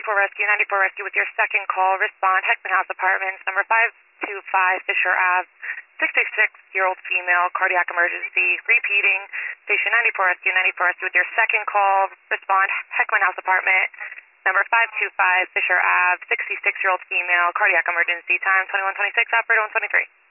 Rescue, 94 Rescue with your second call. Respond, Heckman House Apartments, number 525 Fisher Ave. 66-year-old female, cardiac emergency. Repeating, station 94 Rescue, 94 Rescue with your second call. Respond, Heckman House Apartment, number 525 Fisher Ave. 66-year-old female, cardiac emergency. Time 21:26, operator 123.